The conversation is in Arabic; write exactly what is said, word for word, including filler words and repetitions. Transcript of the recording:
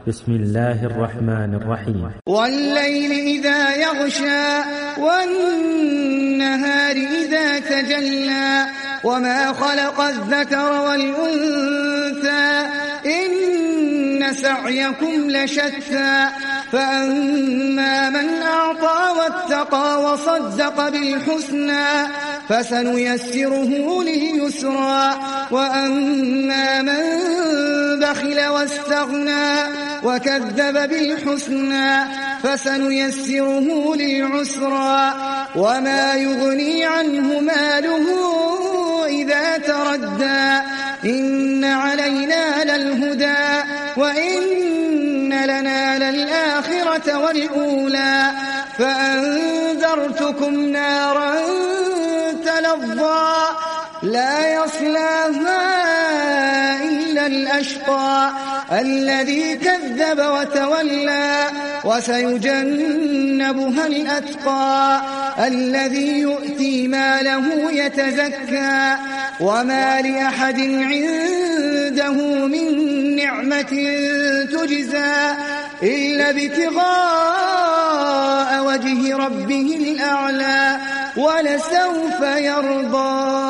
بسم الله الرحمن الرحيم. والليل إذا يغشى والنهار إذا تجلى وما خلق الذكر والأنثى إن سعيكم لشتى فأما من أعطى واتقى وصدق بالحسنى فسنيسره لليسرى وأما من بخل واستغنى وكذب بالحسنى فسنيسره للعسرى وما يغني عنه ماله إذا تردى إن علينا للهدى وإن لنا للآخرة والأولى فأنذرتكم نارا تلظى لا يصلاها إلا الأشقى الذي كذب وتولى وسيجنبها الأتقى الذي يؤتي ماله يتزكى وما لأحد عنده من نعمة تجزى إلا ابتغاء وجه ربه الأعلى ولسوف يرضى.